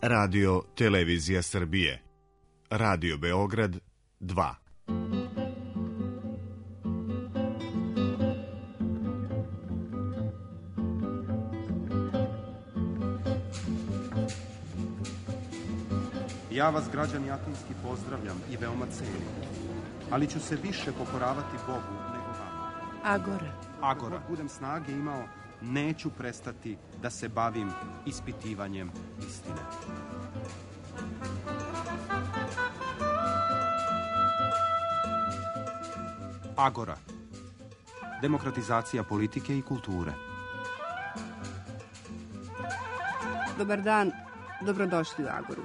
Radio Televizija Srbije. Radio Beograd 2. Ja vas, građani Atinski, pozdravljam i veoma cenim, ali ću se više pokoravati Bogu nego vama. Agora. Dok budem snage imao, neću prestati da se bavim ispitivanjem istine. Agora. Demokratizacija politike i kulture. Dobar dan, dobrodošli u Agoru.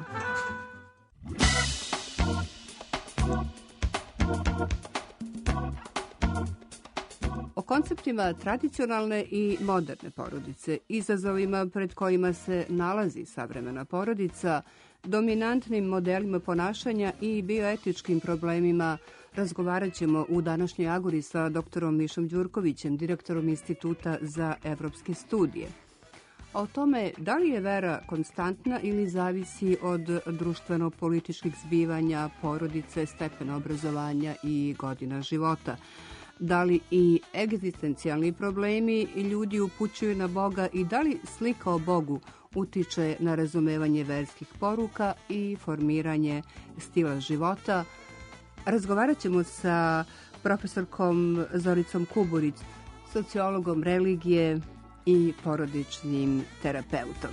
O konceptima tradicionalne i moderne porodice, izazovima pred kojima se nalazi savremena porodica, dominantnim modelima ponašanja i bioetičkim problemima razgovarat ćemo u današnjoj Agori sa doktorom Mišom Đurkovićem, direktorom Instituta za evropske studije. O tome da li je vera konstantna ili zavisi od društveno-političkih zbivanja, porodice, stepena obrazovanja i godina života. Da li i egzistencijalni problemi ljudi upućuju na Boga i da li slika o Bogu utiče na razumevanje verskih poruka i formiranje stila života. Razgovarat ćemo sa profesorkom Zoricom Kuburić, sociologom religije i porodičnim terapeutom.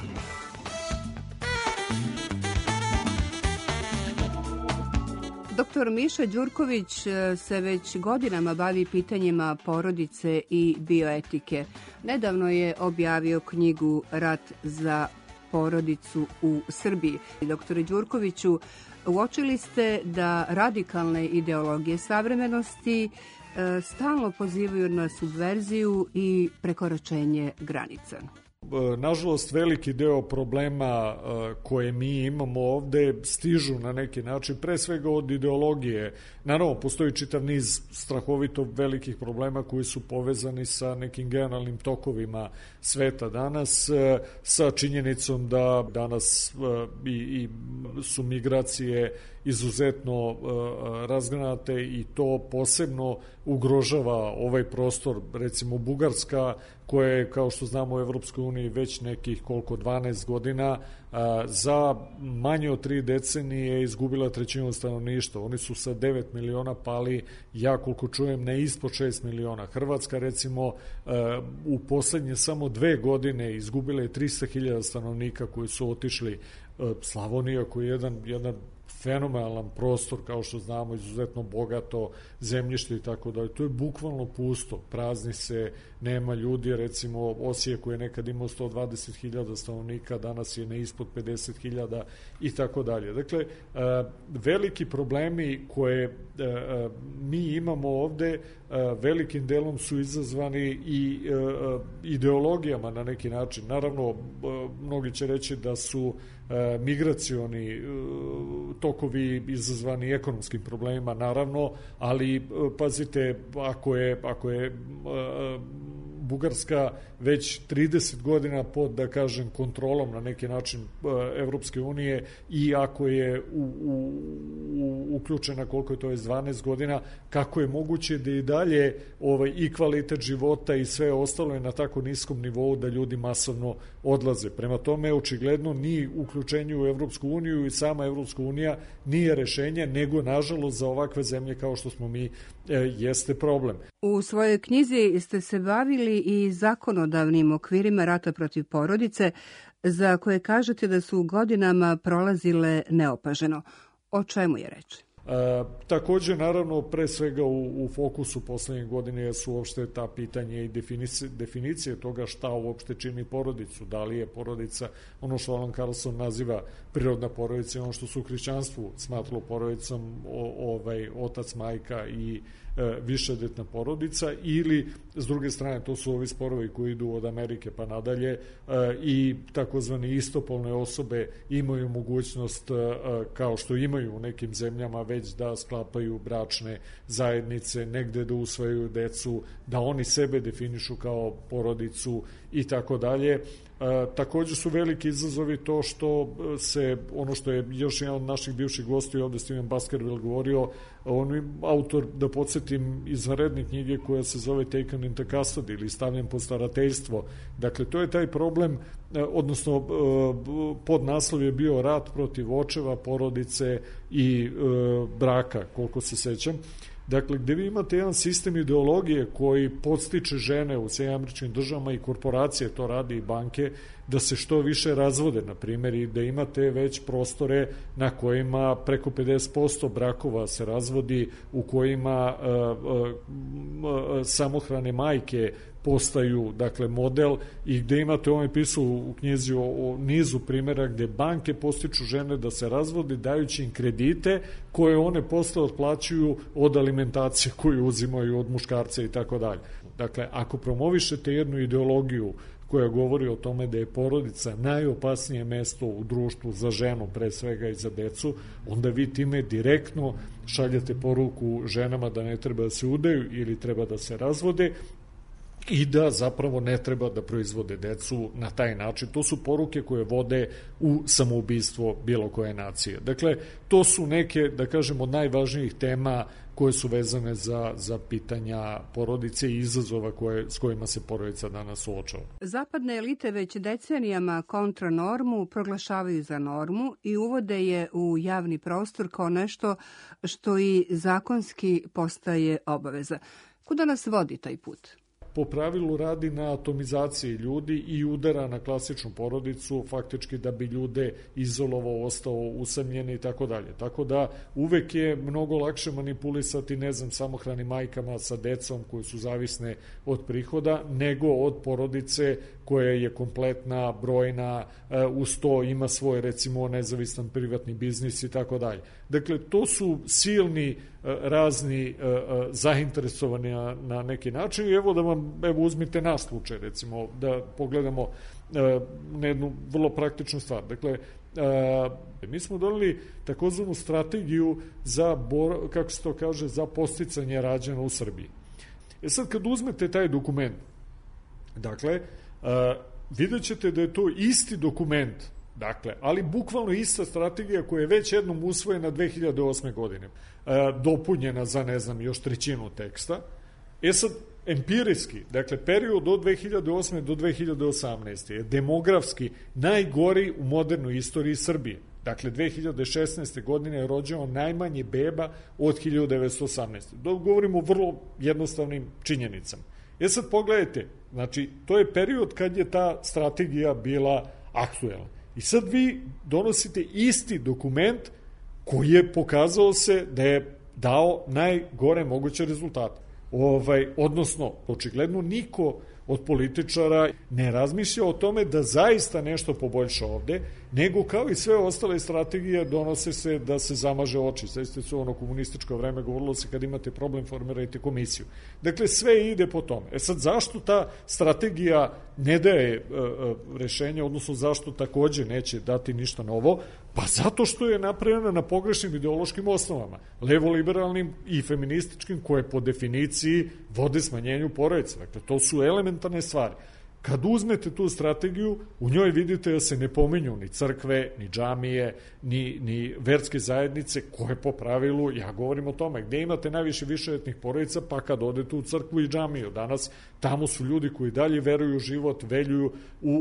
Doktor Miša Đurković se već godinama bavi pitanjima porodice i bioetike. Nedavno je objavio knjigu Rat za porodicu u Srbiji. Doktore Đurkoviću, uočili ste da radikalne ideologije savremenosti stalno pozivaju na subverziju i prekoračenje granica. Nažalost, veliki deo problema koje mi imamo ovde stižu na neki način, pre svega od ideologije. Naravno, postoji čitav niz strahovito velikih problema koji su povezani sa nekim generalnim tokovima sveta danas, sa činjenicom da danas i su migracije izuzetno razgranate i to posebno ugrožava ovaj prostor. Recimo Bugarska, koja je, kao što znamo, u Evropskoj uniji već nekih 12 godina, za manje od 3 decenije izgubila trećinu stanovništva. Oni su sa 9 miliona pali, ja koliko čujem, ne ispod 6 miliona. Hrvatska, recimo, u poslednje samo 2 godine izgubila je 300.000 stanovnika koji su otišli. Slavonija, koji je jedan fenomenalan prostor, kao što znamo, izuzetno bogato zemljište i tako dalje. To je bukvalno pusto, prazni se, nema ljudi. Recimo Osijek, koji je nekad imao 120.000 stanovnika, danas je ne ispod 50.000 i tako dalje. Dakle, veliki problemi koje mi imamo ovde velikim delom su izazvani i ideologijama na neki način. Naravno, mnogi će reći da su migracioni tokovi izazvani ekonomskim problemima, naravno, ali pazite, ako je Bugarska već 30 godina pod, da kažem, kontrolom na neki način Evropske unije i ako je uključena, koliko je to, 12 godina, kako je moguće da i dalje i kvalitet života i sve ostalo je na tako niskom nivou da ljudi masovno odlaze. Prema tome, očigledno ni uključenju u Evropsku uniju i sama Evropska unija nije rešenje, nego nažalost za ovakve zemlje kao što smo mi jeste problem. U svojoj knjizi ste se bavili i zakonodavnim okvirima rata protiv porodice, za koje kažete da su godinama prolazile neopaženo. O čemu je reč? Takođe, naravno, pre svega u fokusu poslednjih godine su uopšte ta pitanje i definicije toga šta uopšte čini porodicu. Da li je porodica ono što Alan Carlson naziva prirodna porodica i ono što su u hrišćanstvu smatralo porodicom otac, majka i višedetna porodica, ili s druge strane to su ovi sporovi koji idu od Amerike pa nadalje i takozvani istopolne osobe imaju mogućnost, kao što imaju u nekim zemljama, već da sklapaju bračne zajednice, negde da usvajaju decu, da oni sebe definišu kao porodicu i tako dalje. Takođe su veliki izazovi to što se, ono što je još jedan od naših bivših gostiju ovde Steven Baskerville govorio, on je autor, da podsjetim, izvanredne knjige koja se zove Taken into Custody ili Stavljen pod starateljstvo. Dakle, to je taj problem, odnosno podnaslov je bio rat protiv očeva, porodice i braka, koliko se sećam. Dakle, gde vi imate jedan sistem ideologije koji podstiče žene u SAD-u i korporacije, to radi i banke, da se što više razvode, na primjer, i da imate već prostore na kojima preko 50% brakova se razvodi, u kojima samohrane majke postaju, dakle, model, i gde imate, on je pisao u knjizi o nizu primjera gde banke postiču žene da se razvode dajući im kredite koje one posle otplaćuju od alimentacije koju uzimaju od muškarca i tako dalje. Dakle, ako promovišete jednu ideologiju koja govori o tome da je porodica najopasnije mesto u društvu za ženu, pre svega i za decu, onda vi time direktno šaljete poruku ženama da ne treba da se udaju ili treba da se razvode i da zapravo ne treba da proizvode decu na taj način. To su poruke koje vode u samoubistvo bilo koje nacije. Dakle, to su neke, da kažemo, od najvažnijih tema koje su vezane za pitanja porodice i izazova s kojima se porodica danas suočava. Zapadne elite već decenijama kontranormu proglašavaju za normu i uvode je u javni prostor kao nešto što i zakonski postaje obaveza. Kuda nas vodi taj put? Po pravilu radi na atomizaciji ljudi i udara na klasičnu porodicu, faktički da bi ljude izolovao, ostao usamljeni i tako dalje. Tako da uvek je mnogo lakše manipulisati, ne znam, samohranim majkama sa decom koje su zavisne od prihoda, nego od porodice koja je kompletna, brojna, uz to ima svoj, recimo, nezavistan privatni biznis i tako dalje. Dakle, to su silni razni zainteresovani na neki način i evo da vam, uzmite naš slučaj, recimo, da pogledamo na jednu vrlo praktičnu stvar. Dakle, mi smo doneli takozvanu strategiju za, kako se to kaže, za podsticanje rađanja u Srbiji. Sad, kad uzmete taj dokument, dakle, vidjet ćete da je to isti dokument, dakle, ali bukvalno ista strategija koja je već jednom usvojena 2008. godine, dopunjena za, ne znam, još trećinu teksta. Sad, empirijski, dakle, period od 2008. do 2018. je demografski najgori u modernoj istoriji Srbije. Dakle, 2016. godine je rođeno najmanje beba od 1918. Govorimo o vrlo jednostavnim činjenicama. Sad pogledajte, znači, to je period kad je ta strategija bila aktuelna. I sad vi donosite isti dokument koji je pokazao se da je dao najgore moguće rezultate. Odnosno, očigledno niko od političara ne razmišlja o tome da zaista nešto poboljša ovde, nego kao i sve ostale strategije donose se da se zamaže oči. Sve su ono komunističko vreme, govorilo se kad imate problem formirajte komisiju. Dakle, sve ide po tome. Sad, zašto ta strategija ne daje rešenje, odnosno zašto takođe neće dati ništa novo? Pa zato što je napravljena na pogrešnim ideološkim osnovama, levoliberalnim i feminističkim, koje po definiciji vode smanjenju porodice. Dakle, to su elementarne stvari. Kad uzmete tu strategiju, u njoj vidite da se ne pominju ni crkve, ni džamije, ni verske zajednice, koje po pravilu, ja govorim o tome, gde imate najviše višeletnih porodica, pa kad odete u crkvu i džamiju. Danas tamo su ljudi koji dalje veruju u život, veljuju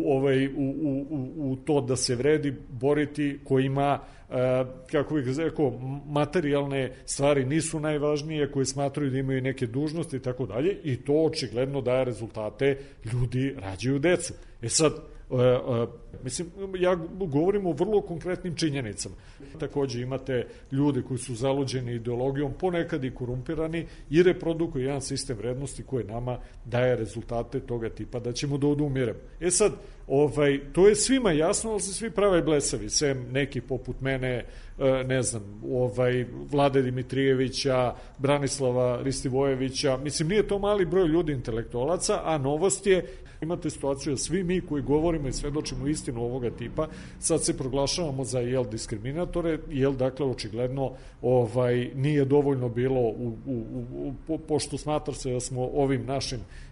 u to da se vredi boriti, koji ima, kako bih rekao, materijalne stvari nisu najvažnije, koji smatraju da imaju neke dužnosti i tako dalje, i to očigledno daje rezultate, ljudi rađaju decu. Sad, mislim, ja govorim o vrlo konkretnim činjenicama. Takođe imate ljude koji su zaluđeni ideologijom, ponekad i korumpirani, i reprodukuju jedan sistem vrednosti koji nama daje rezultate toga tipa da ćemo da odumiremo. Sad, to je svima jasno, ali se svi prave blesavi, sem neki poput mene, ne znam, Vlade Dimitrijevića, Branislava Ristivojevića. Mislim, nije to mali broj ljudi intelektualaca, a novost je, imate situaciju da svi mi koji govorimo i svedočimo istinu ovoga tipa, sad se proglašavamo za diskriminatore, dakle, očigledno nije dovoljno bilo, pošto smatra se da smo ovim našim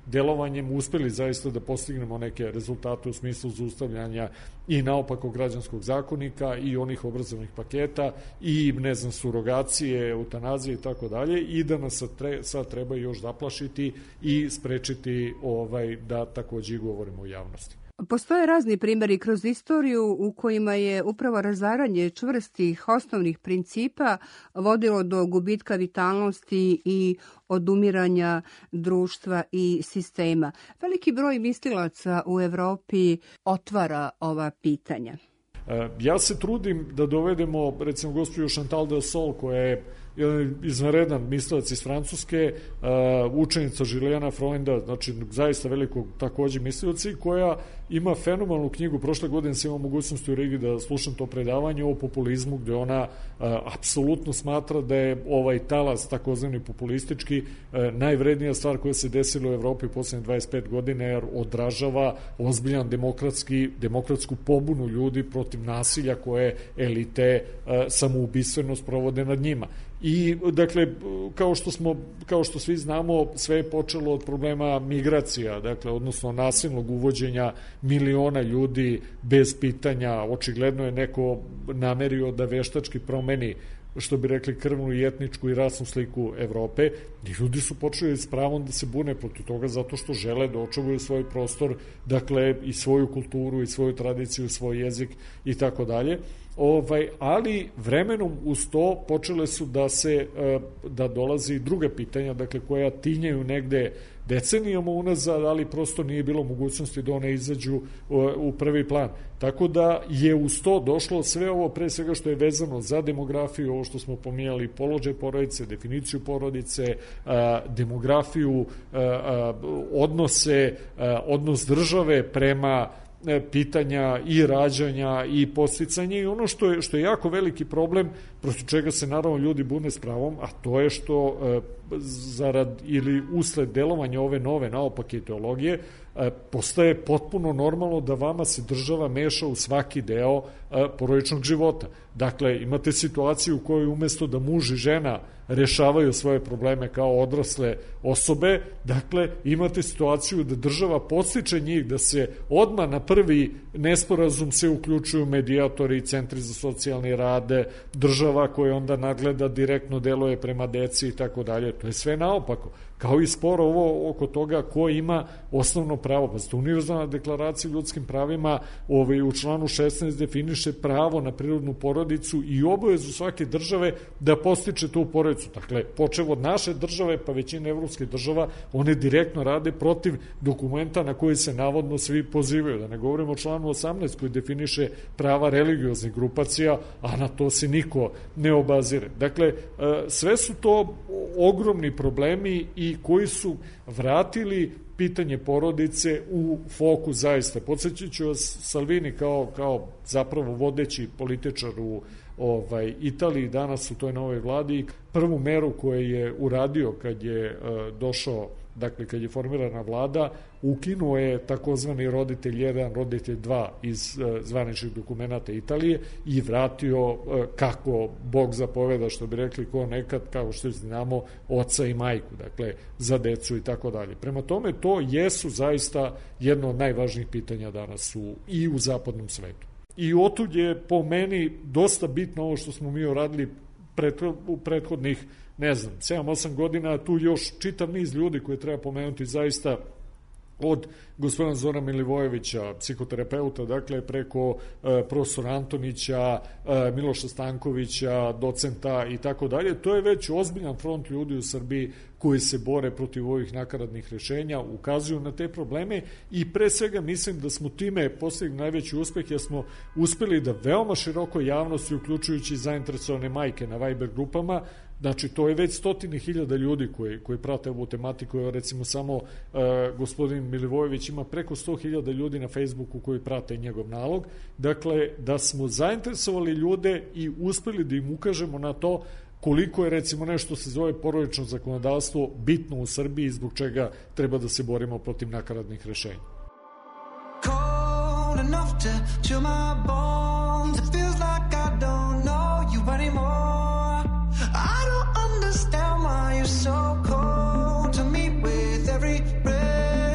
delovanjem uspeli zaista da postignemo neke rezultate u smislu zaustavljanja i naopakog građanskog zakonika i onih obrazovnih paketa i, ne znam, surogacije, eutanazije i tako dalje, i da nas sad treba još zaplašiti i sprečiti da takođe govorimo u javnosti. Postoje razni primjeri kroz istoriju u kojima je upravo razaranje čvrstih osnovnih principa vodilo do gubitka vitalnosti i odumiranja društva i sistema. Veliki broj mislilaca u Evropi otvara ova pitanja. Ja se trudim da dovedemo, recimo, gospođu Chantal Delsol, koja je izvanredan mislilac iz Francuske, učenica Juliana Freunda, znači zaista velikog takođe mislilaca, koja ima fenomenalnu knjigu. Prošle godine sam imao mogućnosti u Rigi da slušam to predavanje o populizmu, gde ona apsolutno smatra da je ovaj talas takozvani populistički najvrednija stvar koja se desila u Evropi u poslednje 25 godina, jer odražava ozbiljan demokratsku pobunu ljudi protiv nasilja koje elite samoubistveno sprovode nad njima. I, dakle, kao što svi znamo, sve je počelo od problema migracija, dakle, odnosno nasilnog uvođenja miliona ljudi bez pitanja. Očigledno je neko namerio da veštački promeni, što bi rekli, krvnu i etničku i rasnu sliku Evrope, i ljudi su počeli s pravom da se bune protiv toga zato što žele da očuvaju svoj prostor, dakle, i svoju kulturu, i svoju tradiciju, svoj jezik i tako dalje. Ali vremenom uz to počele su da dolazi druga pitanja, dakle, koja tinjaju negde decenijama unazad, ali prosto nije bilo mogućnosti da one izađu u prvi plan. Tako da je uz to došlo sve ovo, pre svega što je vezano za demografiju, ovo što smo pominjali, položaj porodice, definiciju porodice, demografiju, odnos države prema pitanja i rađanja i podsticanja, i ono što je jako veliki problem, protiv čega se naravno ljudi bune s pravom, a to je što zarad ili usled delovanja ove nove naopake ideologije postaje potpuno normalno da vama se država meša u svaki deo porodičnog života. Dakle, imate situaciju u kojoj umesto da muž i žena rešavaju svoje probleme kao odrasle osobe, dakle, imate situaciju da država podstiče njih da se odmah na prvi nesporazum se uključuju medijatori, centri za socijalni rad, država koja onda nadgleda, direktno deluje prema deci i tako dalje. To je sve naopako. Kao i spor ovo oko toga ko ima osnovno pravo. Pa univerzalna deklaracija o ljudskim pravima u članu 16 definiše pravo na prirodnu porodicu i obavezu svake države da postiče tu porodicu. Dakle, počev od naše države pa većina evropskih država, one direktno rade protiv dokumenta na koji se navodno svi pozivaju. Da ne govorimo o članu 18 koji definiše prava religioznih grupacija, a na to se niko ne obazire. Dakle, sve su to ogromni problemi i koji su vratili pitanje porodice u fokus zaista. Podsjećat ću vas, Salvini kao zapravo vodeći političar u Italiji danas u toj novoj vladi, prvu meru koju je uradio kad je došao, dakle kad je formirana vlada, ukinuo je takozvani roditelj 1, roditelj 2 iz zvaničnih dokumenta Italije i vratio, kako Bog zapoveda, što bi rekli ko nekad, kao što znamo, oca i majku, dakle za decu i tako dalje. Prema tome, to jesu zaista jedno od najvažnijih pitanja danas i u zapadnom svetu. I otud je po meni dosta bitno ovo što smo mi uradili u prethodnih, 7-8 godina, tu još čitav niz ljudi koje treba pomenuti zaista, od gospodina Zorana Milivojevića, psihoterapeuta, dakle preko profesora Antonića, Miloša Stankovića, docenta i tako dalje. To je već ozbiljan front ljudi u Srbiji koji se bore protiv ovih nakaradnih rešenja, ukazuju na te probleme i pre svega mislim da smo time postigli najveći uspeh, jer smo uspeli da veoma širokoj javnosti, uključujući zainteresovane majke na Viber grupama, znači to je već 100.000 ljudi koji prate ovu tematiku, recimo samo gospodin Milivojević ima preko 100.000 ljudi na Facebooku koji prate njegov nalog, dakle da smo zainteresovali ljude i uspeli da im ukažemo na to koliko je recimo nešto se zove porodično zakonodavstvo bitno u Srbiji i zbog čega treba da se borimo protiv nakaradnih rešenja. Cold enough to chill my bones, it feels like I don't know you anymore. I don't understand why you're so cold to me with every breath.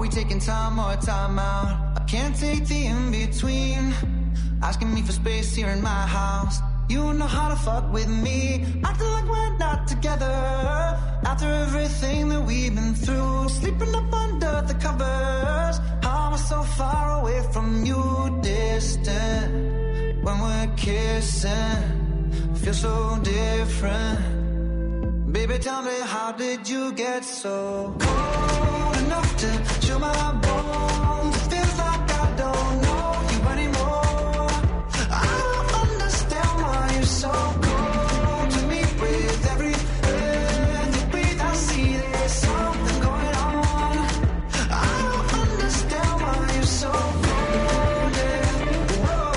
we taking time or time out? I can't take the in-between. Asking me for space here in my house. You know how to fuck with me. Acting like we're not together. After everything that we've been through. Sleeping up under the covers. How am I so far away from you? Distant. When we're kissing. Feel so different. Baby, tell me, how did you get so cold enough to chill my bones? It feels like I don't know you anymore. I don't understand why you're so cold to me. With every breath you breathe, I see there's something going on. I don't understand why you're so cold, yeah. Whoa,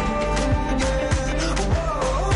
yeah. Whoa,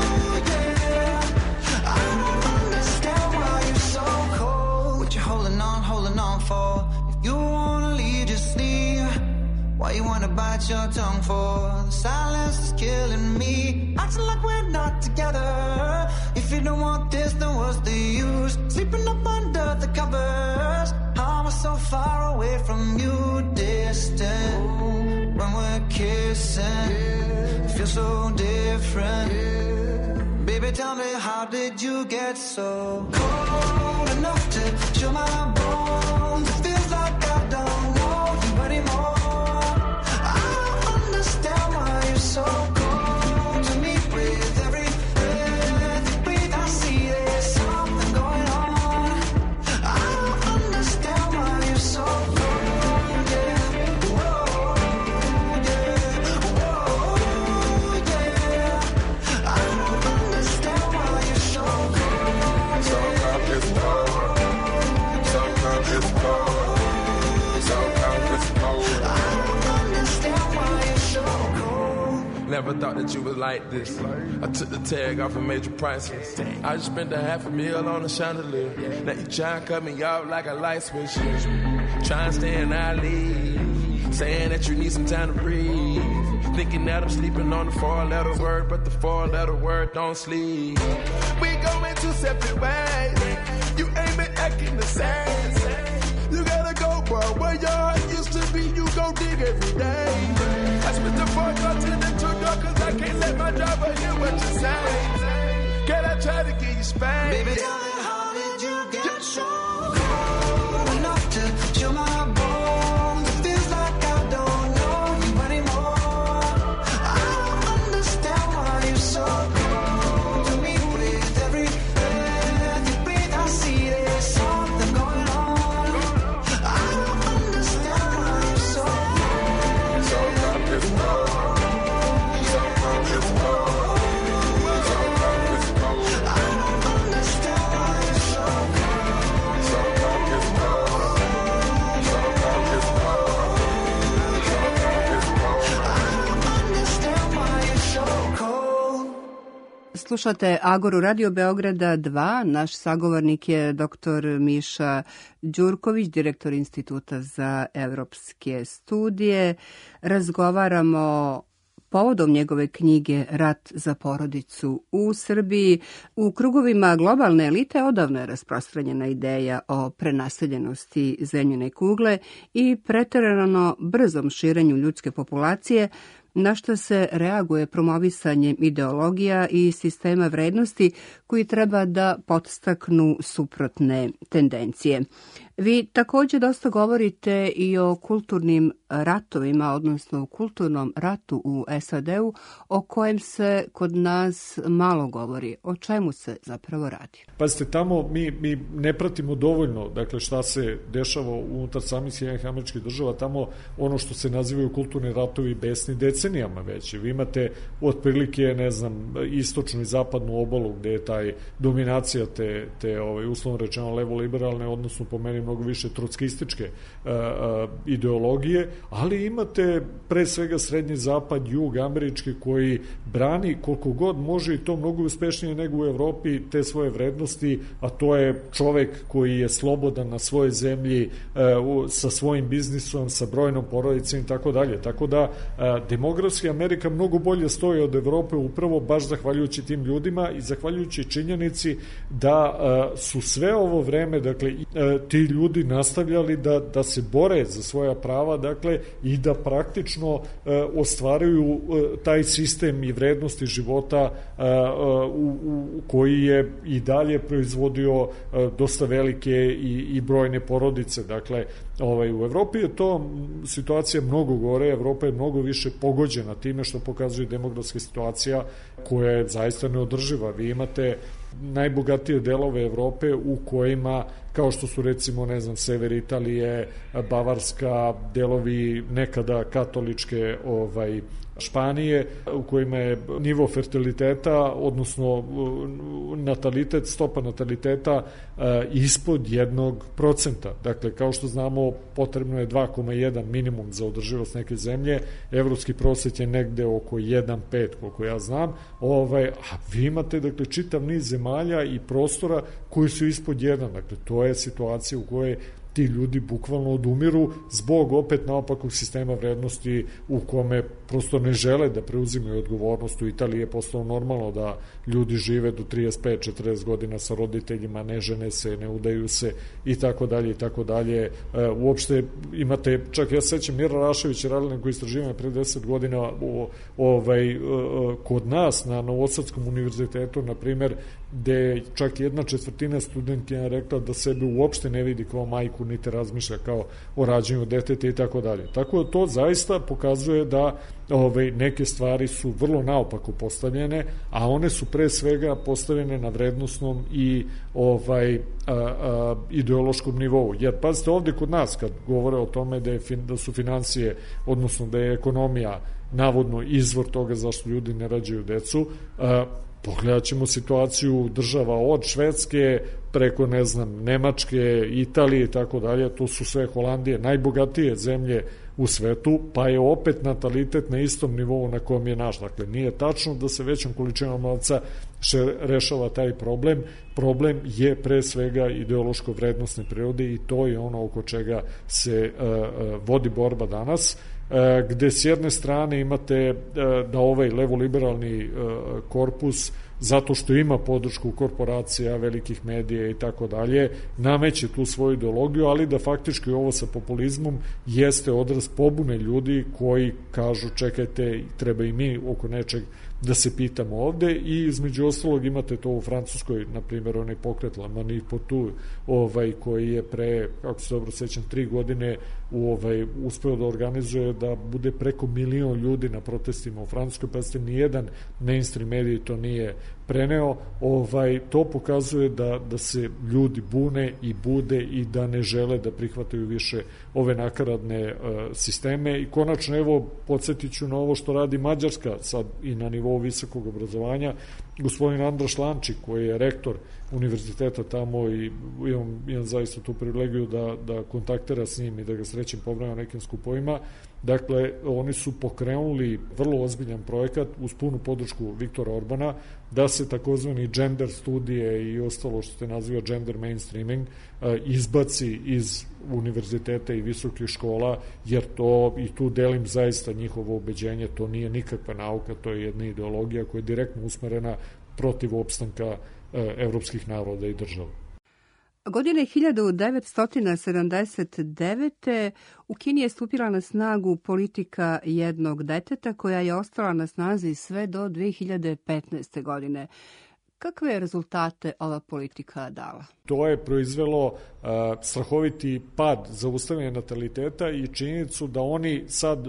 yeah. I don't understand why you're so cold. What you holding on for? If you wanna leave, just leave. Why you wanna bite your tongue for? The silence is killing me. Acting like we're not together. If you don't want this, then what's the use? Sleeping up under the covers. How am I so far away from you? Distant. When we're kissing, it feels so different. Baby, tell me, how did you get so cold enough to chill my bones? It feels like I don't know you anymore. I don't understand why you're so cold to me. With every breath you breathe, I see there's something going on. I don't understand why you're so cold, yeah. Whoa, yeah. Whoa, yeah. I don't understand why you're so cold. So cold, it's cold. So cold, it's cold. So cold, it's cold. I don't understand why you're so cold. Never thought that you was like this. I took the tag off and made you priceless. I just spent $500,000 on a chandelier. Now you try and cut me off like a light switch. Try and stay in our league. Saying that you need some time to breathe. Thinking that I'm sleeping on the 4-letter word, but the 4-letter word don't sleep. We going two separate ways. You ain't been acting the same. You gotta go, bro. Where your heart used to be, you go dig every day. I spit the fork up to the two-door, cause I can't let my driver hear what you say. Can I try to give you space? Baby, tell me, how did you get so cold enough to chill my bones? It feels like I don't know you anymore. I don't understand why you're so cold to me. With every breath you breathe, I see there's something going on. I don't understand why you're so cold. So cold, it's cold. So cold, it's cold. So cold, it's cold. I don't understand why you're so cold. So cold, it's cold. So cold, it's cold. So cold, it's cold. I don't understand why you're so cold. Slušate Agoru Radio Beograda 2. Naš sagovornik je dr. Miša Đurković, direktor Instituta za evropske studije. Razgovaramo povodom njegove knjige Rat za porodicu u Srbiji. U krugovima globalne elite odavno je rasprostranjena ideja o prenaseljenosti zemljine kugle i preterano brzom širenju ljudske populacije, na što se reaguje promovisanjem ideologija i sistema vrednosti koji treba da podstaknu suprotne tendencije. Vi također dosta govorite i o kulturnim ratovima, odnosno o kulturnom ratu u SAD-u, o kojem se kod nas malo govori. O čemu se zapravo radi? Pazite, tamo mi ne pratimo dovoljno, dakle, šta se dešava unutar samih Sjedinjenih Američkih Država, tamo ono što se nazivaju kulturni ratovi besni decenijama već. Vi imate otprilike, ne znam, istočnu i zapadnu obalu gde je taj dominacija te uslovno rečeno levo-liberalne, odnosno po meni mnogo više trotskističke ideologije, ali imate pre svega srednji zapad, jug američki, koji brani koliko god može, i to mnogo uspešnije nego u Evropi, te svoje vrednosti, a to je čovek koji je slobodan na svojoj zemlji, sa svojim biznisom, sa brojnom porodicom i tako dalje. Tako da demografski Amerika mnogo bolje stoji od Evrope, upravo baš zahvaljujući tim ljudima i zahvaljujući činjenici da su sve ovo vreme, dakle, ti ljudi ljudi nastavljali da se bore za svoja prava, dakle, i da praktično ostvaruju taj sistem i vrednosti života koji je i dalje proizvodio dosta velike i brojne porodice. Dakle, u Evropi je to situacija mnogo gore, Evropa je mnogo više pogođena time što pokazuje demografska situacija koja je zaista neodrživa. Vi imate najbogatije delove Evrope u kojima, kao što su recimo, ne znam, sever Italije, Bavarska, delovi nekada katoličke Španije, u kojima je nivo fertiliteta, odnosno natalitet, stopa nataliteta ispod 1%. Dakle, kao što znamo, potrebno je 2,1 minimum za održivost neke zemlje, evropski prosek je negde oko 1,5, koliko ja znam, a vi imate, dakle, čitav niz zemalja i prostora koji su ispod 1. Dakle, to je situacija u kojoj ti ljudi bukvalno odumiru zbog opet naopakog sistema vrednosti u kome prosto ne žele da preuzimaju odgovornost. U Italiji je postalo normalno da ljudi žive do 35-40 godina sa roditeljima, ne žene se, ne udaju se i tako dalje i tako dalje. Uopšte imate, čak ja sećam Mira Rašević je radila neko istraživanje pre 10 godina kod nas na Novosadskom univerzitetu, na primer, gde čak 1/4 studentina rekla da sebe uopšte ne vidi kao majku, niti razmišlja kao o rađenju deteta i tako dalje. Tako da to zaista pokazuje da neke stvari su vrlo naopako postavljene, a one su pre svega postavljene na vrednostnom i ideološkom nivou. Jer pazite, ovde kod nas kad govore o tome da su financije, odnosno da je ekonomija navodno izvor toga zašto ljudi ne rađaju decu, pogledat ćemo situaciju država od Švedske preko, ne znam, Nemačke, Italije i tako dalje, to su sve Holandije, najbogatije zemlje u svetu, pa je opet natalitet na istom nivou na kojem je naš. Dakle, nije tačno da se većom količinom novca rešava taj problem. Problem je pre svega ideološko vrednostne prirode i to je ono oko čega se vodi borba danas, gde s jedne strane imate da ovaj levoliberalni korpus, zato što ima podršku korporacija, velikih medija i tako dalje, nameće tu svoju ideologiju, ali da faktički ovo sa populizmom jeste odraz pobune ljudi koji kažu čekajte, treba i mi oko nečeg da se pitamo ovde, i između ostalog imate to u Francuskoj, na primjer, onaj pokret La Manifestation, koji je pre, kako se dobro sećam, 3 godine uspeo da organizuje da bude preko 1 milion ljudi na protestima u Francuskoj, pa ste nijedan mainstream medij to nije preneo. To pokazuje da se ljudi bune i bude i da ne žele da prihvataju više ove nakaradne sisteme. I konačno, evo, podsjetit ću na ovo što radi Mađarska sad i na nivou visokog obrazovanja. Gospodin Andraš Lanči, koji je rektor univerziteta tamo, i imam zaista tu privilegiju da kontaktira s njim i da ga srećem povremeno nekim skupovima. Dakle, oni su pokrenuli vrlo ozbiljan projekat uz punu podršku Viktora Orbana da se takozvani gender studije i ostalo što se naziva gender mainstreaming izbaci iz univerziteta i visokih škola, jer to, i tu delim zaista njihovo ubeđenje, to nije nikakva nauka, to je jedna ideologija koja je direktno usmerena protiv opstanka evropskih naroda i država. Godine 1979. u Kini je stupila na snagu politika jednog deteta koja je ostala na snazi sve do 2015. godine. Kakve je rezultate ova politika dala? To je proizvelo strahoviti pad zaustavljanja nataliteta i činjenicu da oni sad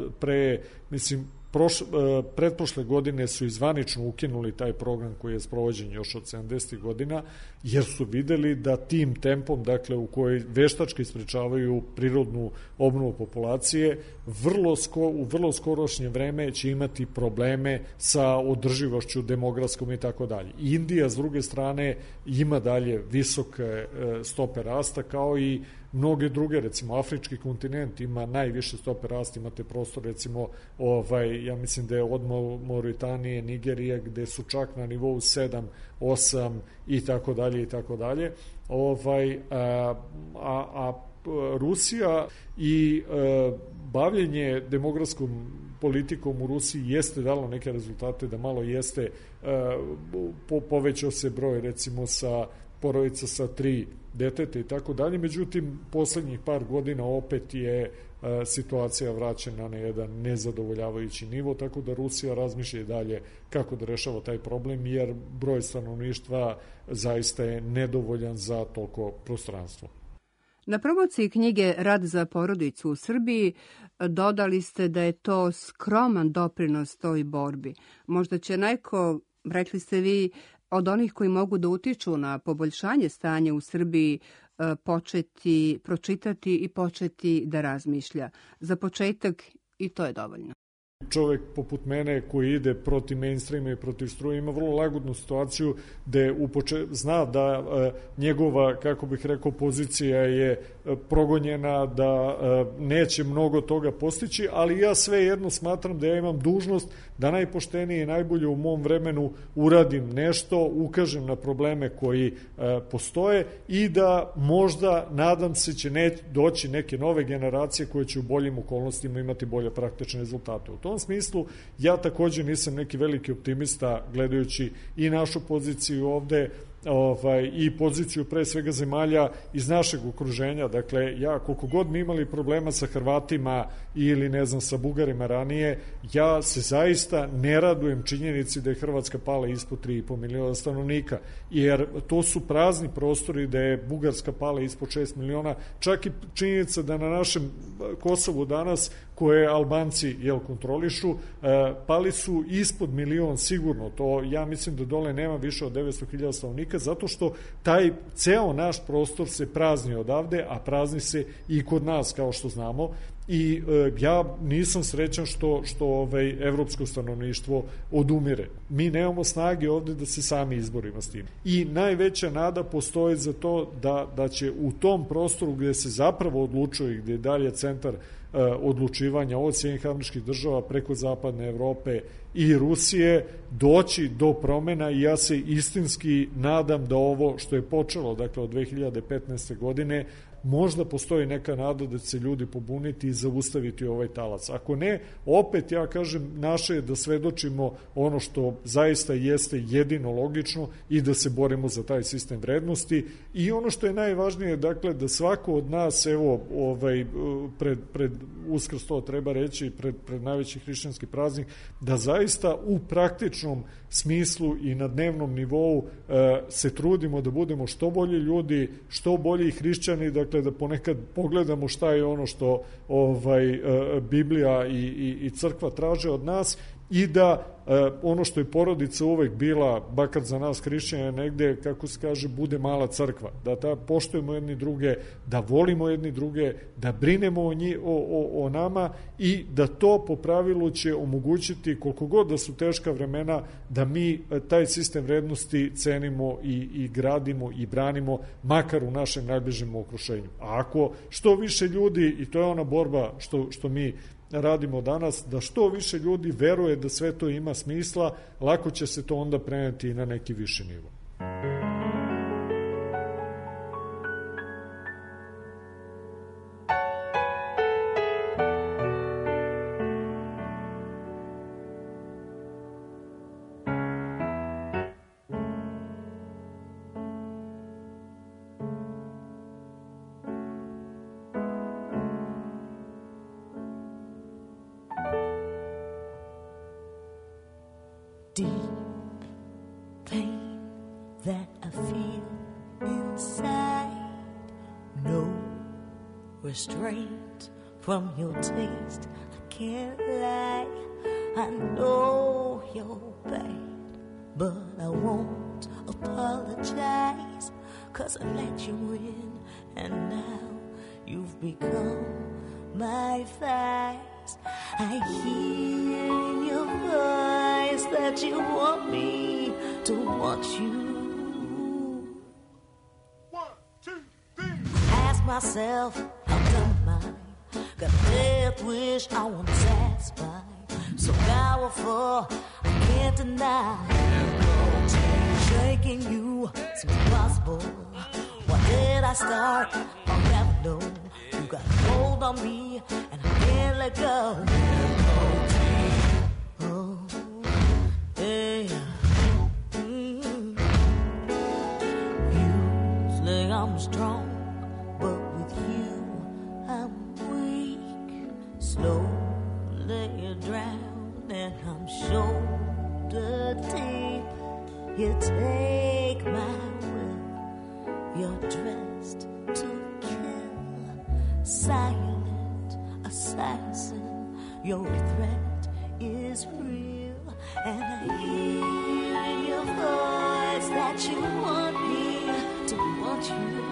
pretprošle godine su izvanično ukinuli taj program koji je sprovođen još od 70. godina, jer su videli da tim tempom, dakle u kojoj veštački sprečavaju prirodnu obnovu populacije, u vrlo skorošnje vreme će imati probleme sa održivošću demografskom i tako dalje. Indija, s druge strane, ima dalje visoke stope rasta, kao i mnoge druge, recimo afrički kontinent ima najviše stope rasta, imate prostor, recimo, ja mislim da je od Mauritanije, Nigerije, gde su čak na nivou 7, 8 i tako dalje i tako dalje. A Rusija i bavljenje demografskom politikom u Rusiji jeste dalo neke rezultate, da malo jeste povećao se broj, recimo, sa porodica sa 3 deteta i tako dalje. Međutim, poslednjih par godina opet je situacija vraćena na jedan nezadovoljavajući nivo, tako da Rusija razmišlja i dalje kako da rešava taj problem, jer broj stanovništva zaista je nedovoljan za toliko prostranstvo. Na promociji knjige Rad za porodicu u Srbiji dodali ste da je to skroman doprinos toj borbi. Možda će neko, rekli ste vi, od onih koji mogu da utiču na poboljšanje stanja u Srbiji početi pročitati i početi da razmišlja. Za početak i to je dovoljno. Čovek poput mene koji ide protiv mainstreama i protiv struje ima vrlo lagodnu situaciju gde zna da njegova, kako bih rekao, pozicija je progonjena, da neće mnogo toga postići, ali ja svejedno smatram da ja imam dužnost da najpoštenije i najbolje u mom vremenu uradim nešto, ukažem na probleme koji postoje i da možda, nadam se, će doći neke nove generacije koje će u boljim okolnostima imati bolje praktične rezultate. U tom smislu ja takođe nisam neki veliki optimista gledajući i našu poziciju ovde i poziciju pre svega zemalja iz našeg okruženja. Dakle, ja koliko god mi imali problema sa Hrvatima ili ne znam sa Bugarima ranije, ja se zaista ne radujem činjenici da je Hrvatska pala ispod 3,5 miliona stanovnika, jer to su prazni prostori, da je Bugarska pala ispod 6 miliona, čak i činjenica da na našem Kosovu danas, koje Albanci kontrolišu, pali su ispod milion sigurno. To ja mislim da dole nema više od 900.000 stanovnika, zato što taj ceo naš prostor se prazni odavde, a prazni se i kod nas, kao što znamo. I ja nisam srećan što evropsko stanovništvo odumire. Mi nemamo snage ovde da se sami izborimo s tim. I najveća nada postoji za to da će u tom prostoru gde se zapravo odlučuje, gde je dalje centar odlučivanja od Sjedinjenih Američkih Država preko Zapadne Evrope i Rusije doći do promena, i ja se istinski nadam da ovo što je počelo, dakle od 2015. godine, možda postoji neka nada da će se ljudi pobuniti i zaustaviti ovaj talac. Ako ne, opet ja kažem, naše je da svedočimo ono što zaista jeste jedino logično i da se borimo za taj sistem vrednosti. I ono što je najvažnije, dakle, da svako od nas, evo, pred Uskrs, to treba reći, pred najveći hrišćanski praznik, da zaista u praktičnom smislu i na dnevnom nivou se trudimo da budemo što bolji ljudi, što bolji hrišćani, dakle da ponekad pogledamo šta je ono što Biblija i crkva traže od nas, i da ono što je porodica uvek bila, bakar za nas hrišćane, negde, kako se kaže, bude mala crkva, da poštujemo jedni druge, da volimo jedni druge, da brinemo o nama, i da to po pravilu će omogućiti, koliko god da su teška vremena, da mi taj sistem vrednosti cenimo i gradimo i branimo, makar u našem najbližem okruženju. A ako što više ljudi, i to je ona borba što mi radimo danas, da što više ljudi veruje da sve to ima smisla, lako će se to onda preneti i na neki viši nivo. Restraint from your taste, I can't lie. I know you're bad, but I won't apologize, 'cause I let you in, and now you've become my vice. I hear in your voice that you want me to want you. 1, 2, 3. Ask myself, got a death wish I want to satisfy, so powerful I can't deny. Shaking you seems possible. Why did I start? I'll never know. You got a hold on me and I can't let go. Oh, yeah. You slowly drowning. I'm shoulder deep. You take my will. You're dressed to kill. Silent assassin. Your threat is real. And I hear in your voice that you want me to want you.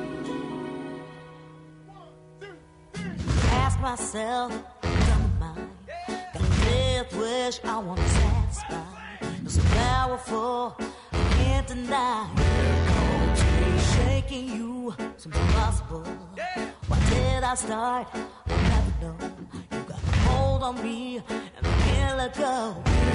Ask myself, am I got a death wish I want to satisfy? It's so powerful, I can't deny. Shaking you seems impossible. Why did I start? I'll never know. You got a hold on me and I can't let go.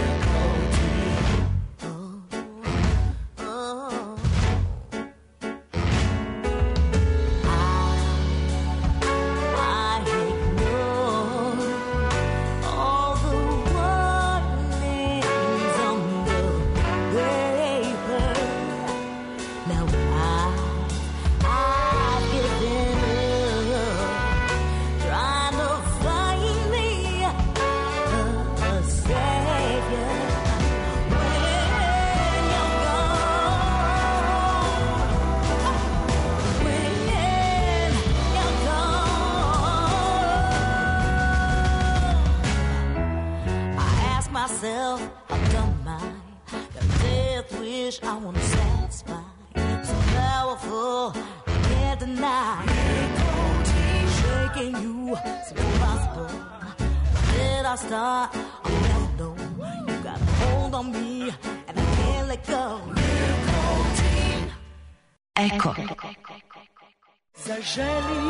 I've done mine. Got a death wish I want to satisfy. So powerful, I can't deny. Shaking you seems impossible. Did I start? I'll never know. You got a hold on me and I can't let go. Eko. Zaželi,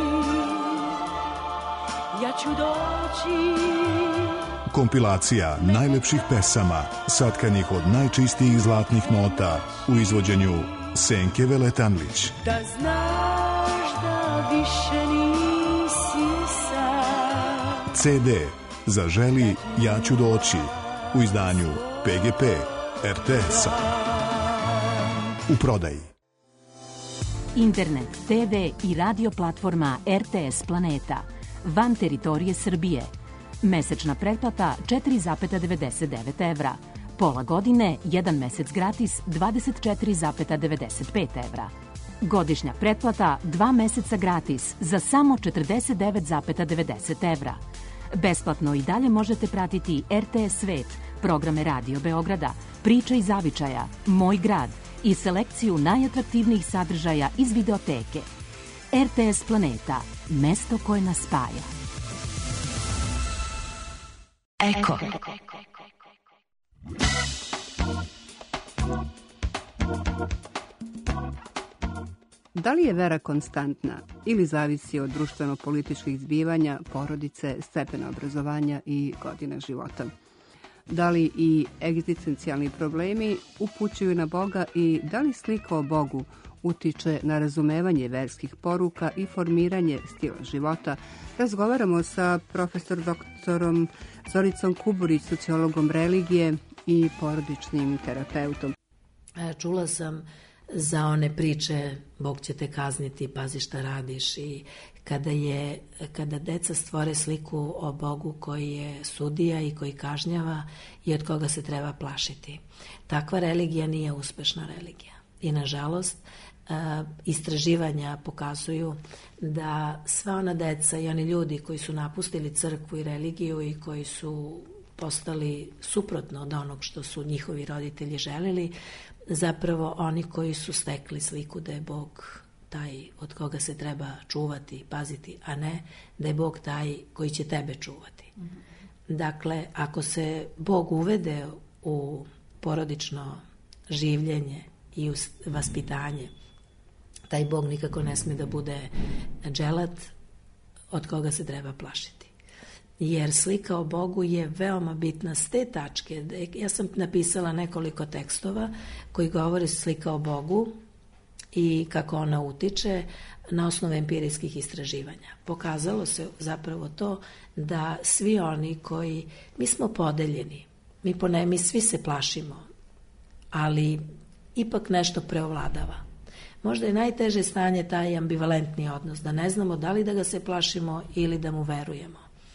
ja ću doći. Kompilacija najlepših pesama, satkanih od najčistijih zlatnih nota u izvođenju Senke Veletanlić. Da znaš da više nisi sam. CD Zaželi, ja ću doći u izdanju PGP RTS-a. U prodaji. Internet, TV i radio platforma RTS Planeta. Van teritorije Srbije. Mesečna pretplata 4,99 evra. Pola godine, 1 mesec gratis 24,95 evra. Godišnja pretplata 2 meseca gratis za samo 49,90 evra. Besplatno i dalje možete pratiti RTS Svet, programe Radio Beograda, Priče iz zavičaja, Moj grad i selekciju najatraktivnijih sadržaja iz videoteke. RTS Planeta, mesto koje nas spaja. Eko. Da li je vera konstantna ili zavisi od društveno-političkih zbivanja, porodice, stepena obrazovanja i godina života? Da li i egzistencijalni problemi upućuju na Boga i da li slika o Bogu utiče na razumevanje verskih poruka i formiranje stila života? Razgovaramo sa profesor doktorom Zoricom Kuburić, sociologom religije i porodičnim terapeutom. Čula sam za one priče Bog će te kazniti, pazi šta radiš, i kada deca stvore sliku o Bogu koji je sudija i koji kažnjava i od koga se treba plašiti. Takva religija nije uspešna religija. I nažalost, istraživanja pokazuju da sva ona deca i oni ljudi koji su napustili crkvu i religiju i koji su postali suprotno od onog što su njihovi roditelji želeli, zapravo oni koji su stekli sliku da je Bog taj od koga se treba čuvati, paziti, a ne da je Bog taj koji će tebe čuvati. Dakle, ako se Bog uvede u porodično življenje i u vaspitanje, taj Bog nikako ne sme da bude dželat od koga se treba plašiti. Jer slika o Bogu je veoma bitna s te tačke. Ja sam napisala nekoliko tekstova koji govore slika o Bogu i kako ona utiče na osnovu empirijskih istraživanja. Pokazalo se zapravo to da svi oni koji, mi smo podeljeni, mi svi se plašimo, ali ipak nešto preovladava. Možda je najteže stanje taj ambivalentni odnos, da ne znamo da li da ga se plašimo ili da mu verujemo.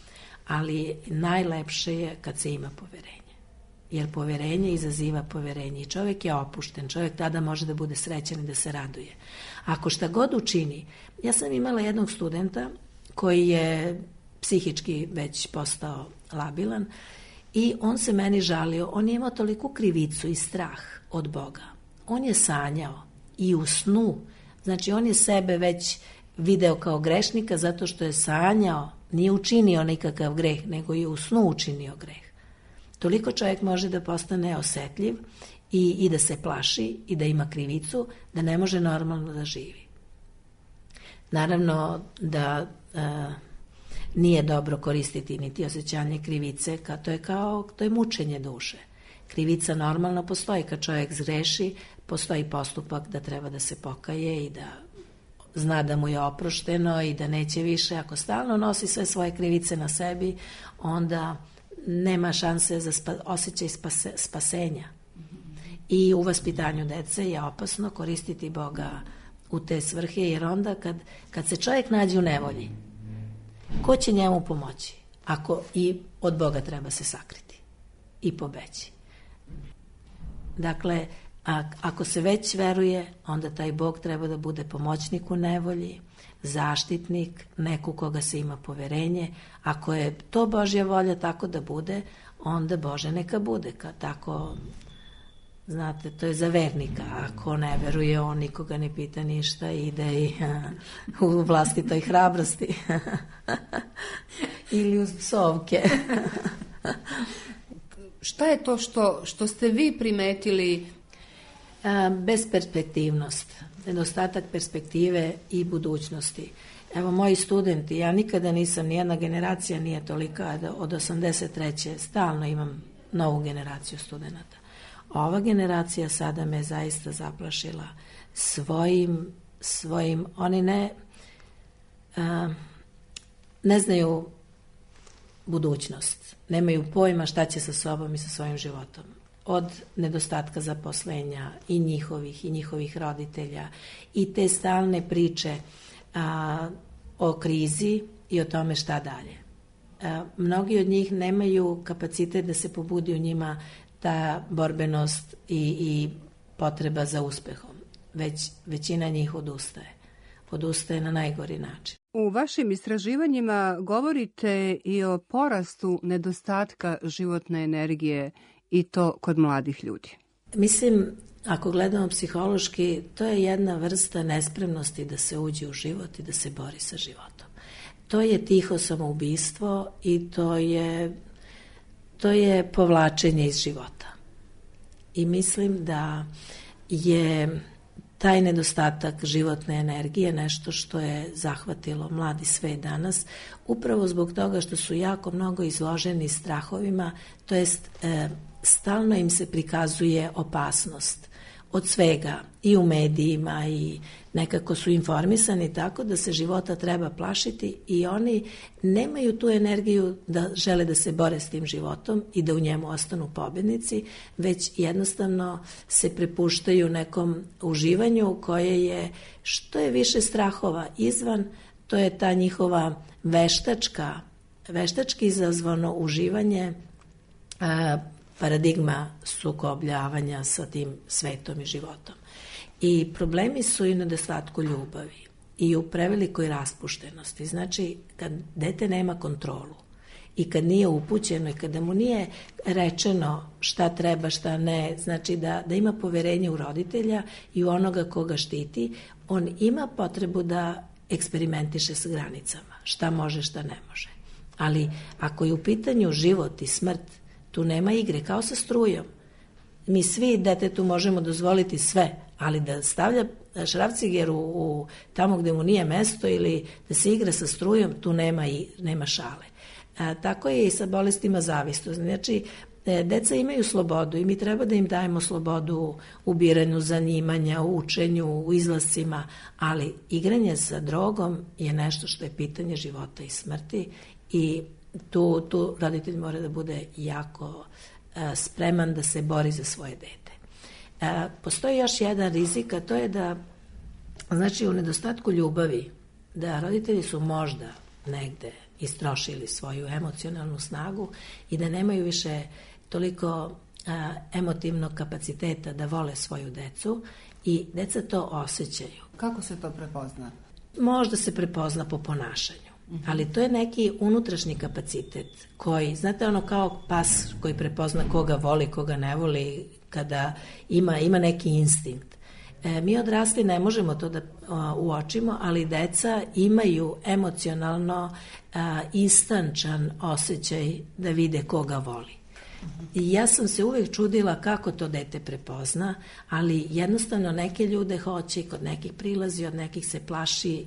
ali najlepše je kad se ima poverenje. Jer poverenje izaziva poverenje i čovjek je opušten, čovjek tada može da bude srećan i da se raduje. Ako šta god učini, ja sam imala jednog studenta koji je psihički već postao labilan i on se meni žalio, on je imao toliku krivicu i strah od Boga. On je sanjao i u snu, znači on je sebe već video kao grešnika zato što je sanjao, nije učinio nikakav greh, nego je u snu učinio greh. Toliko čovjek može da postane osetljiv i da se plaši i da ima krivicu, da ne može normalno da živi. Naravno da nije dobro koristiti niti osjećanje krivice, to je mučenje duše. Krivica normalno postoji, kad čovjek zgreši, postoji postupak da treba da se pokaje i da zna da mu je oprošteno i da neće više. Ako stalno nosi sve svoje krivice na sebi, onda nema šanse za osjećaj spasenja. I u vaspitanju dece je opasno koristiti Boga u te svrhe, jer onda kad se čovjek nađe u nevolji, ko će njemu pomoći? Ako i od Boga treba se sakriti i pobeći. Dakle, ako se već veruje, onda taj Bog treba da bude pomoćnik u nevolji, zaštitnik, neko koga se ima poverenje. Ako je to Božja volja tako da bude, onda Bože neka bude. Tako, znate, to je za vernika. Ako ne veruje, on nikoga ne pita ništa, ide i u vlastitoj hrabrosti. Ili uz psovke. Šta je to što ste vi primetili? Besperspektivnost, nedostatak perspektive i budućnosti. Evo, moji studenti, ja nikada nisam, nijedna generacija nije tolika, od 83. stalno imam novu generaciju studenta. Ova generacija sada me zaista zaplašila svojim oni ne znaju budućnost, nemaju pojma šta će sa sobom i sa svojim životom. Od nedostatka zaposlenja i njihovih roditelja i te stalne priče o krizi i o tome šta dalje. Mnogi od njih nemaju kapacitet da se pobudi u njima ta borbenost i potreba za uspehom. Većina njih odustaje na najgori način. U vašim istraživanjima govorite i o porastu nedostatka životne energije i to kod mladih ljudi. Mislim, ako gledamo psihološki, to je jedna vrsta nespremnosti da se uđe u život i da se bori sa životom. To je tiho samoubistvo i to je povlačenje iz života. I mislim da je taj nedostatak životne energije nešto što je zahvatilo mladi svet danas, upravo zbog toga što su jako mnogo izloženi strahovima, to jest stalno im se prikazuje opasnost od svega i u medijima i nekako su informisani tako da se života treba plašiti i oni nemaju tu energiju da žele da se bore s tim životom i da u njemu ostanu pobednici, već jednostavno se prepuštaju nekom uživanju koje je što je više strahova izvan, to je ta njihova veštački izazvano uživanje, paradigma sukobljavanja sa tim svetom i životom. I problemi su i u nedostatku ljubavi i u prevelikoj raspuštenosti. Znači, kad dete nema kontrolu i kad nije upućeno i kada mu nije rečeno šta treba, šta ne, znači da ima poverenje u roditelja i u onoga koga štiti, on ima potrebu da eksperimentiše sa granicama, šta može, šta ne može. Ali ako je u pitanju život i smrt, tu nema igre, kao sa strujom. Mi svi detetu možemo dozvoliti sve, ali da stavlja šrafcigeru tamo gde mu nije mesto ili da se igra sa strujom, tu nema šale. Tako je i sa bolestima zavisti. Znači, deca imaju slobodu i mi treba da im dajemo slobodu u biranju zanimanja, u učenju, u izlascima, ali igranje sa drogom je nešto što je pitanje života i smrti i tu roditelj mora da bude jako spreman da se bori za svoje dete. Postoji još jedan rizik, a to je da, znači, u nedostatku ljubavi, da roditelji su možda negde istrošili svoju emocionalnu snagu i da nemaju više toliko emotivnog kapaciteta da vole svoju decu i deca to osjećaju. Kako se to prepozna? Možda se prepozna po ponašanju, ali to je neki unutrašnji kapacitet koji, znate ono kao pas koji prepozna koga voli, koga ne voli, kada ima neki instinkt. Mi odrasli ne možemo to da uočimo, ali deca imaju emocionalno instančan osjećaj da vide koga voli. I ja sam se uvek čudila kako to dete prepozna, ali jednostavno neke ljude hoće, kod nekih prilazi, od nekih se plaši.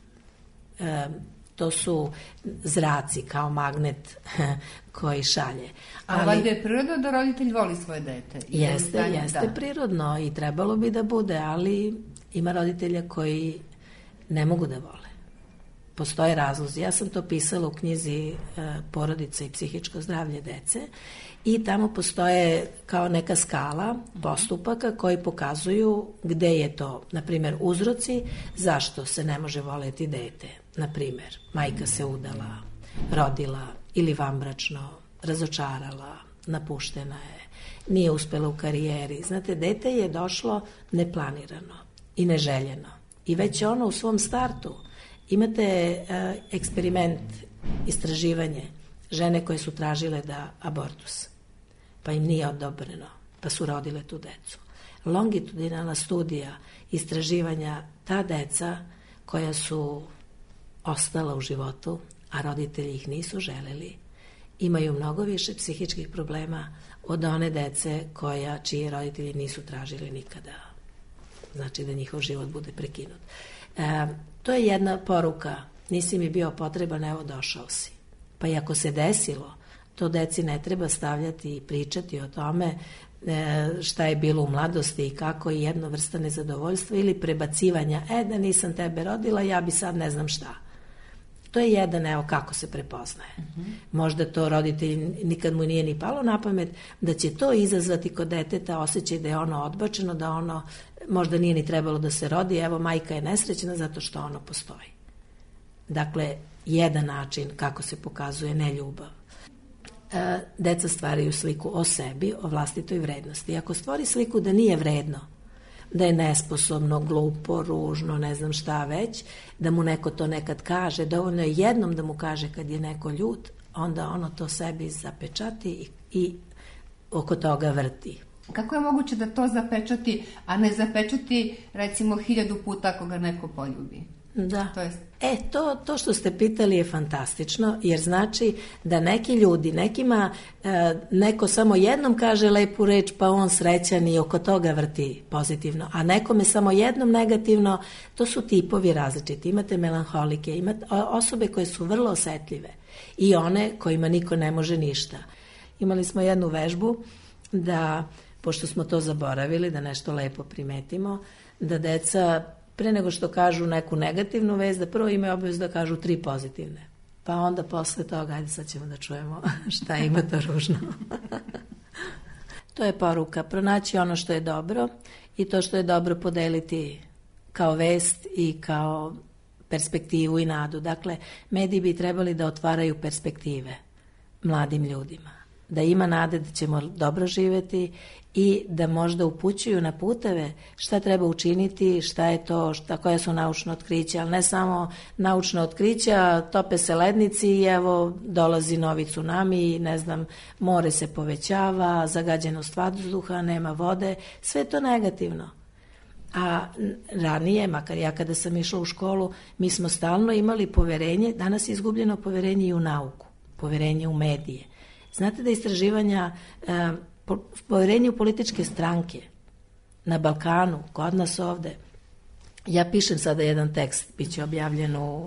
To su zraci kao magnet koji šalje. Ali valjda je prirodno da roditelj voli svoje dete? Jeste prirodno i trebalo bi da bude, ali ima roditelja koji ne mogu da vole. Postoje razlozi. Ja sam to pisala u knjizi Porodica i psihičko zdravlje dece i tamo postoje kao neka skala postupaka koji pokazuju gde je to, na primjer, uzroci zašto se ne može voleti dete. Na primjer, majka se udala, rodila ili vanbračno, razočarala, napuštena je, nije uspela u karijeri. Znate, dete je došlo neplanirano i neželjeno. I već ono u svom startu. Imate eksperiment, istraživanje žene koje su tražile da abortus, pa im nije odobreno, pa su rodile tu decu. Longitudinalna studija istraživanja, ta deca koja su ostala u životu, a roditelji ih nisu želeli, imaju mnogo više psihičkih problema od one dece čiji roditelji nisu tražili nikada. Znači da njihov život bude prekinut. To je jedna poruka, nisi mi bio potreban, evo došao si. Pa i ako se desilo, to deci ne treba stavljati i pričati o tome šta je bilo u mladosti i kako je jedna vrsta nezadovoljstva ili prebacivanja, da nisam tebe rodila, ja bi sad ne znam šta. To je jedan, evo kako se prepoznaje. Možda to roditelj nikad mu nije ni palo na pamet da će to izazvati kod deteta osjećaj da je ono odbačeno, da ono možda nije ni trebalo da se rodi, evo majka je nesrećna zato što ono postoji. Dakle, jedan način kako se pokazuje neljubav. Deca stvaraju sliku o sebi, o vlastitoj vrednosti. Ako stvori sliku da nije vredno, da je nesposobno, glupo, ružno, ne znam šta već, da mu neko to nekad kaže, dovoljno je jednom da mu kaže kad je neko ljut, onda ono to sebi zapečati i oko toga vrti. Kako je moguće da to zapečati, a ne zapečati recimo 1000 puta ako ga neko poljubi? Da. To što ste pitali je fantastično, jer znači da neki ljudi, nekima neko samo jednom kaže lepu reč pa on srećan i oko toga vrti pozitivno, a nekome samo jednom negativno, to su tipovi različiti. Imate melanholike, imate osobe koje su vrlo osetljive i one kojima niko ne može ništa. Imali smo jednu vežbu da, pošto smo to zaboravili, da nešto lepo primetimo, da deca pre nego što kažu neku negativnu vest, da prvo imaju obavezu da kažu 3 pozitivne. Pa onda posle toga, ajde sad ćemo da čujemo šta ima to ružno. To je poruka, pronaći ono što je dobro i to što je dobro podeliti kao vest i kao perspektivu i nadu. Dakle, mediji bi trebali da otvaraju perspektive mladim ljudima, da ima nade da ćemo dobro živeti i da možda upućuju na puteve šta treba učiniti, šta je to, koja su naučna otkrića, ali ne samo naučna otkrića, tope se lednici i evo dolazi novi tsunami, ne znam, more se povećava, zagađenost vazduha, nema vode, sve to negativno. A ranije, makar ja kada sam išla u školu, mi smo stalno imali poverenje, danas je izgubljeno poverenje i u nauku, poverenje u medije. Znate da istraživanja, poverenje u političke stranke na Balkanu, kod nas ovde, ja pišem sada jedan tekst, bit će objavljen u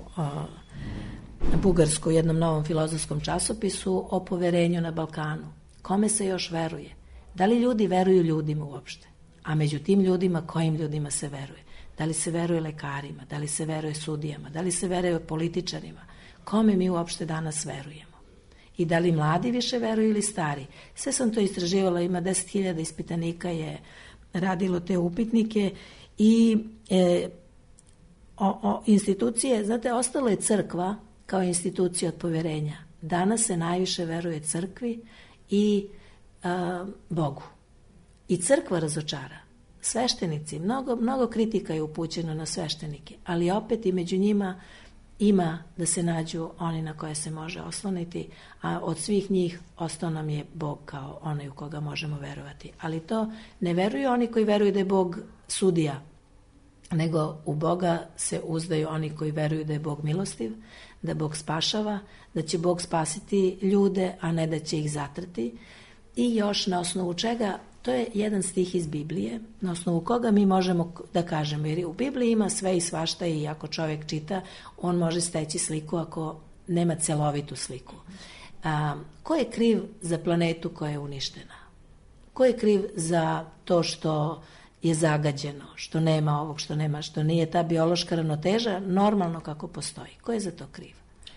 Bugarsku, jednom novom filozofskom časopisu o poverenju na Balkanu. Kome se još veruje? Da li ljudi veruju ljudima uopšte? A među tim ljudima, kojim ljudima se veruje? Da li se veruje lekarima? Da li se veruje sudijama? Da li se veruje političarima? Kome mi uopšte danas verujemo? I da li mladi više veruju ili stari? Sve sam to istraživala, ima 10.000 ispitanika je radilo te upitnike i institucije, znate, ostala je crkva kao institucija od poverenja. Danas se najviše veruje crkvi i Bogu. I crkva razočara. Sveštenici, mnogo kritika je upućeno na sveštenike, ali opet i među njima ima da se nađu oni na koje se može osloniti, a od svih njih ostao nam je Bog kao onaj u koga možemo verovati. Ali to ne veruju oni koji veruju da je Bog sudija, nego u Boga se uzdaju oni koji veruju da je Bog milostiv, da Bog spašava, da će Bog spasiti ljude, a ne da će ih zatrti. I još na osnovu čega, to je jedan stih iz Biblije, na osnovu koga mi možemo da kažemo, jer u Bibliji ima sve i svašta i ako čovjek čita, on može steći sliku ako nema celovitu sliku. Ko je kriv za planetu koja je uništena? Ko je kriv za to što je zagađeno, što nema ovog, što nije ta biološka ravnoteža normalno kako postoji? Ko je za to kriv?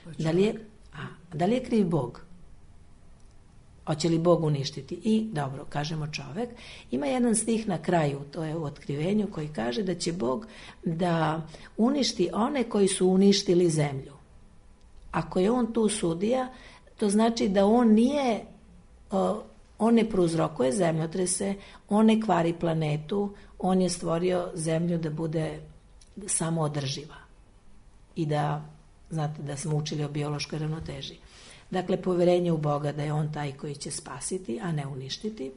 Da li je kriv Bog? Hoće li Bog uništiti? I dobro, kažemo čovek. Ima jedan stih na kraju, to je u Otkrivenju, koji kaže da će Bog da uništi one koji su uništili zemlju. Ako je on tu sudija, to znači da on nije, on ne prouzrokuje zemljotrese, on ne kvari planetu, on je stvorio zemlju da bude samoodrživa. I da, znate, da smo učili o biološkoj ravnoteži. Dakle, poverenje u Boga da je on taj koji će spasiti, a ne uništiti.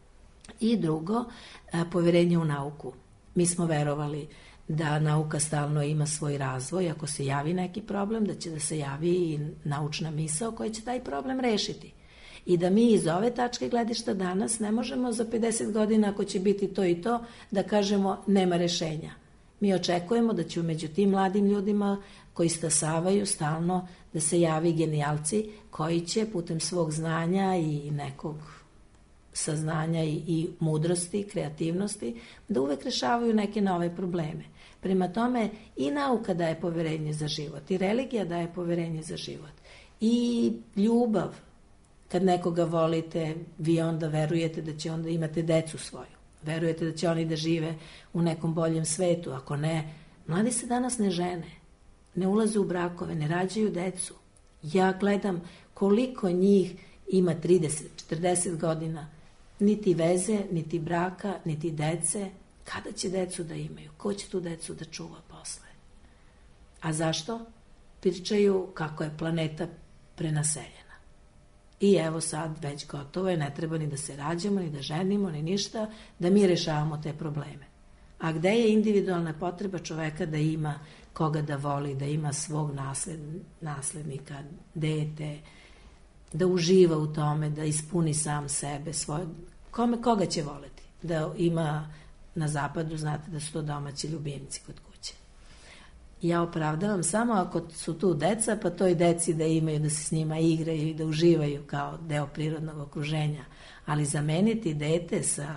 I drugo, poverenje u nauku. Mi smo verovali da nauka stalno ima svoj razvoj. Ako se javi neki problem, da će da se javi i naučna misao koja će taj problem rešiti. I da mi iz ove tačke gledišta danas ne možemo za 50 godina, ako će biti to i to, da kažemo nema rešenja. Mi očekujemo da će među tim mladim ljudima koji stasavaju stalno da se javi genijalci koji će putem svog znanja i nekog saznanja i mudrosti, kreativnosti, da uvek rešavaju neke nove probleme. Prema tome i nauka daje poverenje za život, i religija daje poverenje za život, i ljubav. Kad nekoga volite, vi onda verujete da će onda imate decu svoju. Verujete da će oni da žive u nekom boljem svetu. Ako ne, mladi se danas ne žene, ne ulaze u brakove, ne rađaju decu. Ja gledam koliko njih ima 30, 40 godina, niti veze, niti braka, niti dece. Kada će decu da imaju? Ko će tu decu da čuva posle? A zašto? Pričaju kako je planeta prenaseljena. I evo sad već gotovo je, ne treba ni da se rađamo, ni da ženimo, ni ništa, da mi rešavamo te probleme. A gde je individualna potreba čoveka da ima koga da voli, da ima svog naslednika, dete, da uživa u tome, da ispuni sam sebe, koga će voleti? Da ima na zapadu, znate da su to domaći ljubimci kod kuće. Ja opravdavam samo ako su tu deca, pa toj deci da imaju, da se s njima igraju i da uživaju kao deo prirodnog okruženja. Ali zameniti dete sa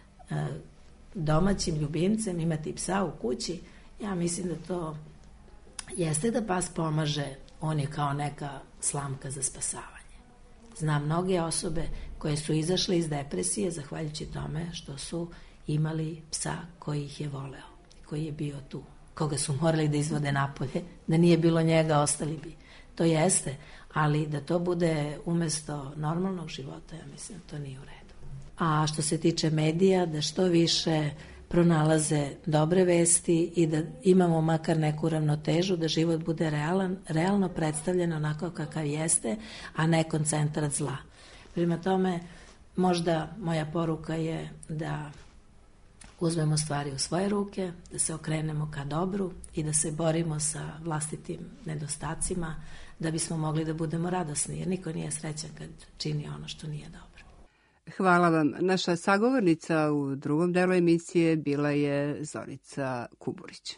domaćim ljubimcem, imati psa u kući, ja mislim da to jeste da pas pomaže, on je kao neka slamka za spasavanje. Znam mnoge osobe koje su izašle iz depresije zahvaljujući tome što su imali psa koji ih je voleo, koji je bio tu, koga su morali da izvode napolje, da nije bilo njega, ostali bi. To jeste, ali da to bude umesto normalnog života, ja mislim da to nije u redu. A što se tiče medija, da što više pronalaze dobre vesti i da imamo makar neku ravnotežu, da život bude realno predstavljen onako kakav jeste, a ne koncentrat zla. Prema tome, možda moja poruka je da uzmemo stvari u svoje ruke, da se okrenemo ka dobru i da se borimo sa vlastitim nedostacima, da bismo mogli da budemo radosni, jer niko nije srećan kad čini ono što nije dobro. Hvala vam. Naša sagovornica u drugom delu emisije bila je Zorica Kuburić.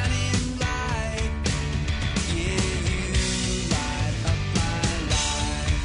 Light up my life.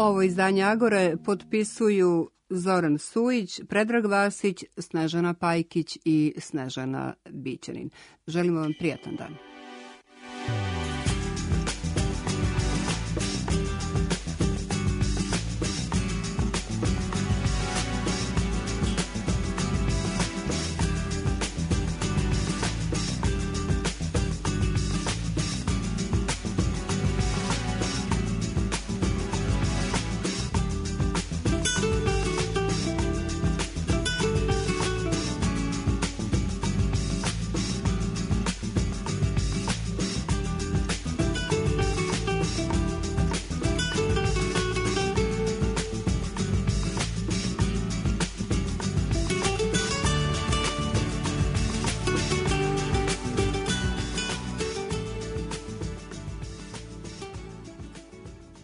Ovo izdanje Agore potpisuju Zoran Sujić, Predrag Vasić, Snežana Pajkić i Snežana Bićanin. Želimo vam prijatan dan.